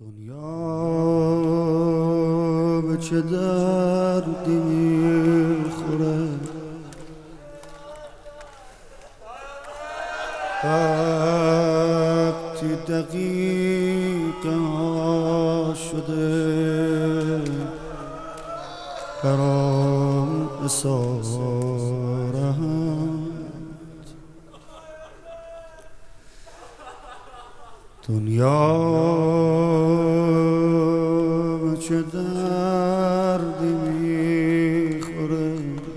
دنیا به چه دردی میخوره وقتی دقیقه ها شده برام اسارت. دنیا به چه دردی میخوره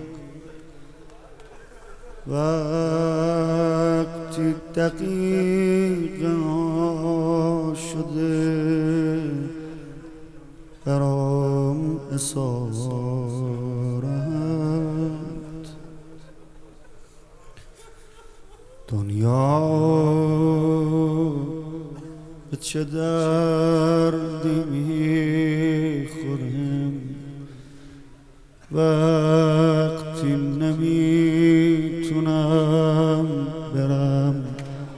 وقتی دقیقه ها شده برام اسارت. دنیا به چه دردی میخورم وقتی نمیتونم برم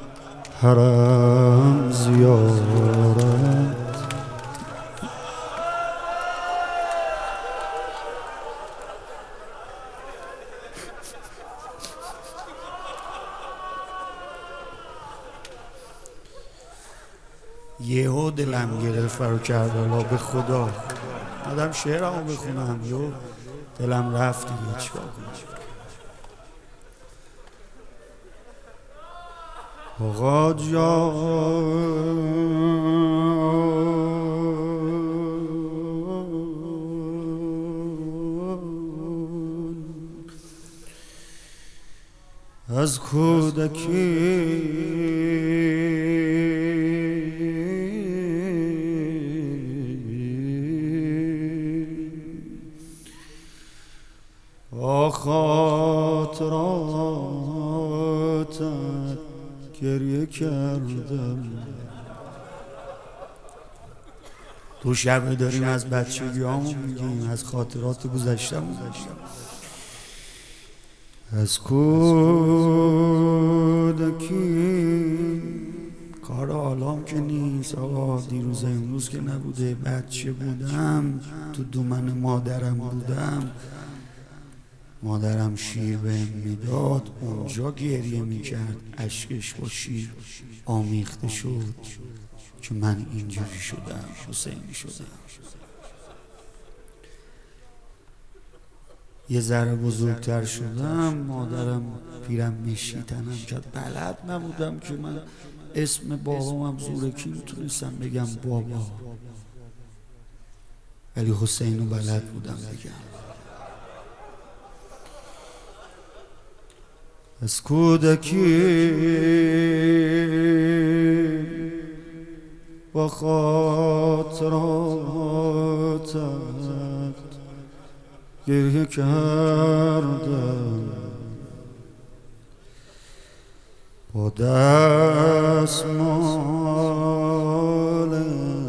حرم زیارت. یهو دلم گرفت برو کربلا، به خدا آدم شعرمو بخونم یهو دلم رفت دیگه، چیکار کنم؟ آقا جان از کودکی خاطراتت گریه کردم. تو شبه داریم از بچگیامون میگیم، از خاطرات گذشتمون از کودکی. کار حالام که نیست آقا، دیروز امروز که نبوده. بچه بودم تو دومن مادرم بودم، مادرم شیر بهم میداد، اونجا گریه میکرد، اشکش با شیر آمیخته شد که من اینجوری شدم، حسینی شدم. یه ذره بزرگتر شدم، مادرم پیرمشی تنم کرد، بلد نبودم که من اسم بابامم زورکی میتونستم بگم بابا، ولی حسینو بلد بودم بگم. از کودکی با خاطراتت گریه کردم، با دستمال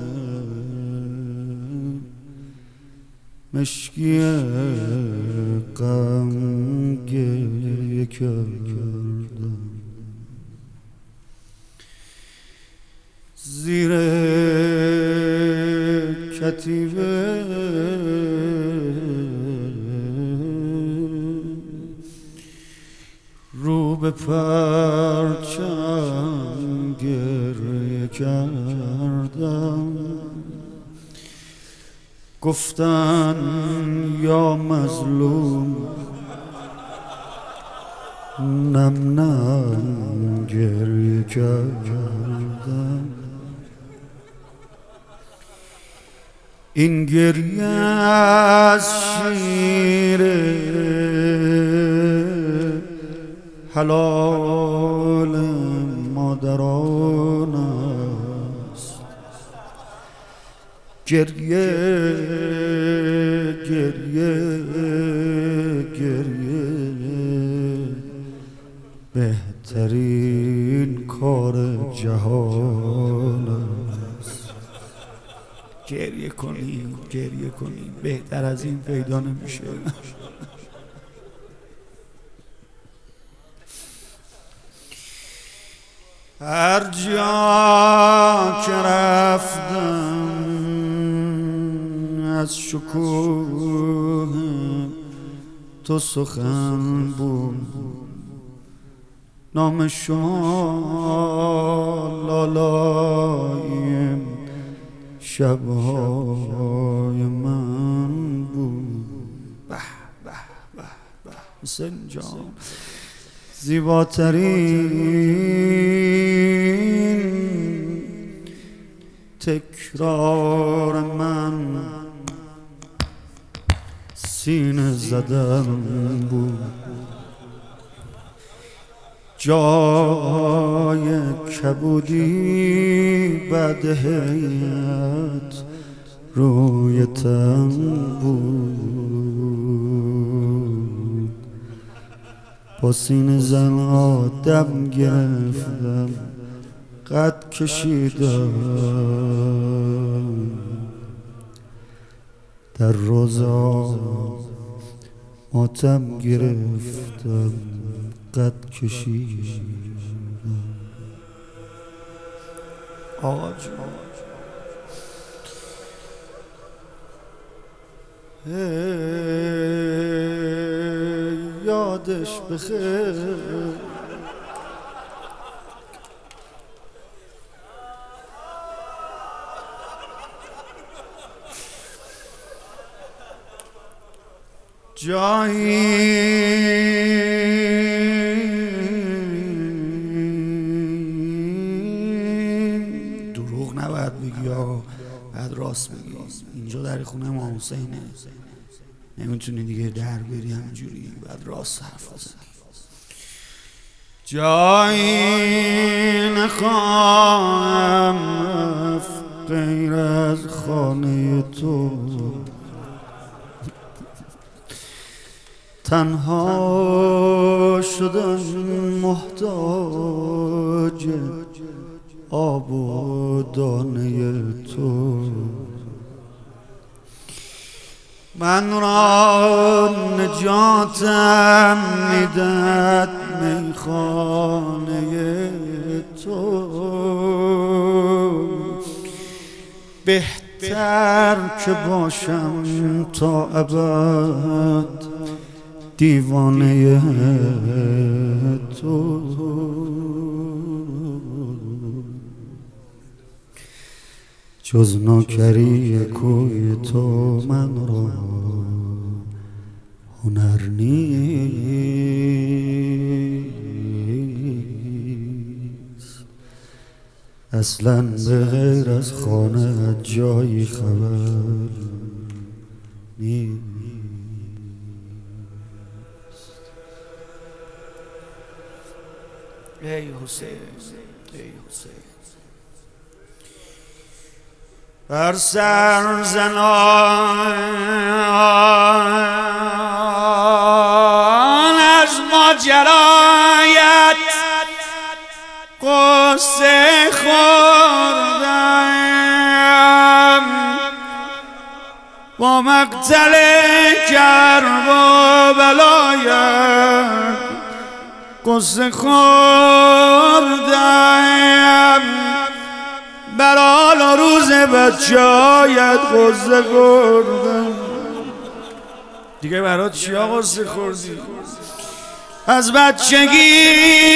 مشکی غم گریه کردم. زیر کتیبه رو به پرچم گریه کردم. گفتن یا مظلوم نم نم گریه کردم. این گریه از شیر حلال مادران است. گریه گریه گریه بهترین کار جهان است. گریه کنیم گریه کنیم، بهتر از این پیدا نمیشه. هر جا که رفتم از شکوه تو سخن بود، نام شما لالای شبهای من بود. به به به به حسین جان، زیباترین تکرار من سینه زدن بود، جای کبودی بعد هیئت روی تن بود. با سینه زن آدم گرفتم، قد کشیدم، در روزا ماتم گرفتم، قد کشیدم. آقا جون یادش بخیر، جایی دروغ نباید بگی یا باید راست بگی. اینجا در خونه ما حسینه، نمیتونی دیگه در بری همجوری، باید راست حرف بزنی. جایی نخواهم رفت غیر از خانه تو، تنها شدن محتاج آب و دانه تو. من را نجاتم میداد میخانه تو، بهتر که باشم تا ابد دیوانه تو. جز نوکری کوی تو من را هنر نیست، اصلا به غیر از خانه جایی خبر نیست. ای حسین، ای حسین، بر سر زنان از ماجرایت قصه خوردم، با مقتل کرب و بلایت قصه خوردم، برال و روز بچه‌هایت قصه خوردم. دیگه برات چیا قصه خوردی؟ از بچگی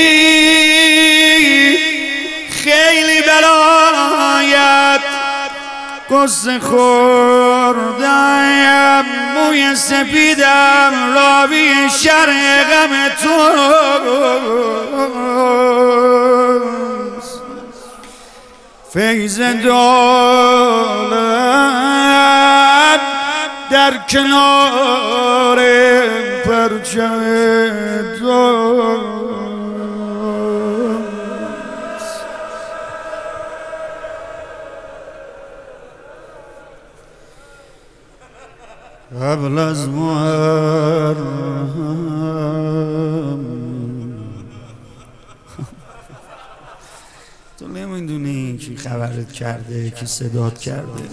خیلی برایت قصه خوردم، موی سپیدم راوی شرح غم تو، فیض دولت در کنار پرچم تو. قبل از محرم تو نمیدونی کی خبرت کرده، کی صدات کرده.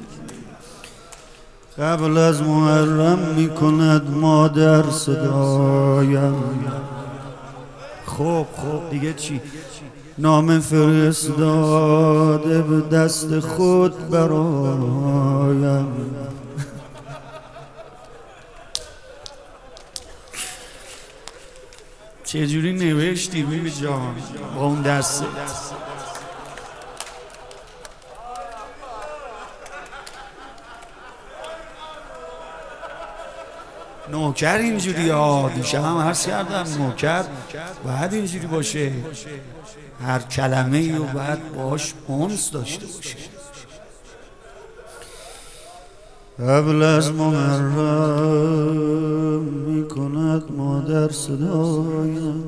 قبل از محرم میکند مادر صدایم. خب دیگه چی؟ نام فرستاده به دست خود برایم. چجوری نوشتی بیبی جان با اون دستت؟ نوکر اینجوری ها، دیشب هم عرض کردم نوکر باید اینجوری باشه، هر کلمه ای رو باید باش انس داشته باشه. قبل از محرم میکند مادر صدایم،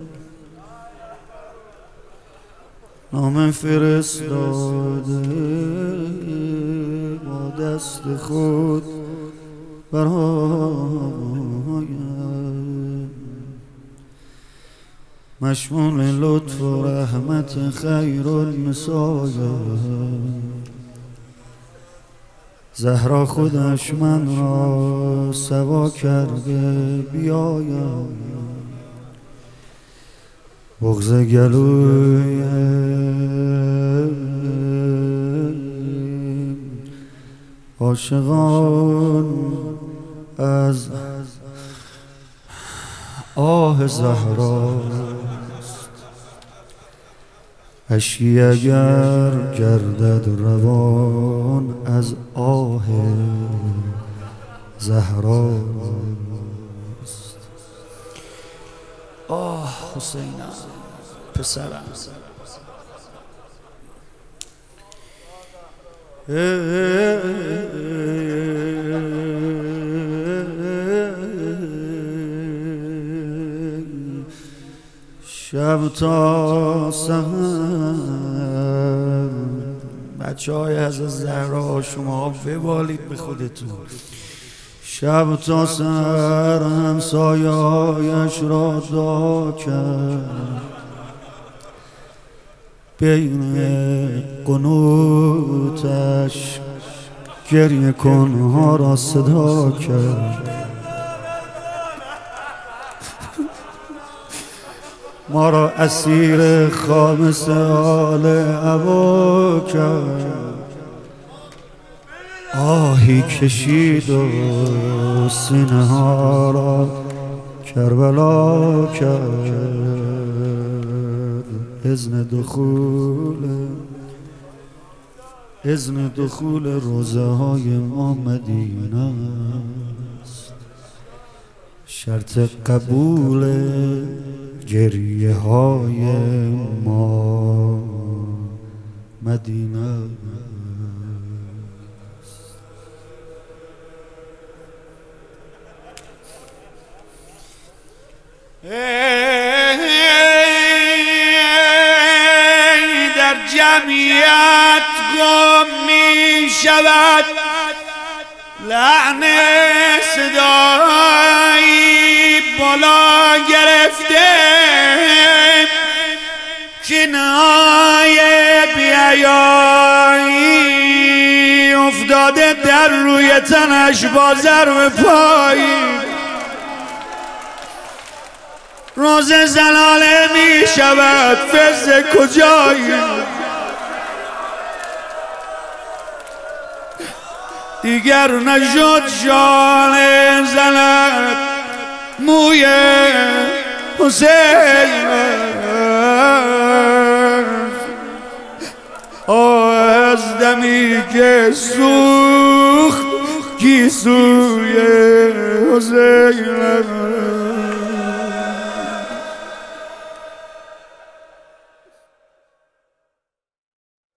نام فرستاده با دست خود برایم، مشمول لطف و رحمت خیر النسایم، زهرا خودش من را سوا کرده بیایم، بغض گلوی عاشقان از آه زهراست، اشکی اگر گردد روان از آه زهراست. آه حسینم پسرم، شب تا سحر بچه‌های از زهرا شما ببالید به خودتون، شب تا سحر همسایه‌هایش را دعا کرد، بین قنوتش گریه کنها را صدا کرد، ما را اسیر خامس حال عبا کرد، آهی کشید و سینه ها را کربلا کرد، اذن دخول روزه های ما مدینه است، شرط قبول گریه های ما مدینه است. در جمعیت گم می شود لحن صدایی بالا گرفته، کنای بیایی افتاده در روی تنش با ضرب پایی، روز زلاله می شود فز کجایی، دیگر نشد شال زند موی حسین، از دمی که سوخت گیسوی حسین.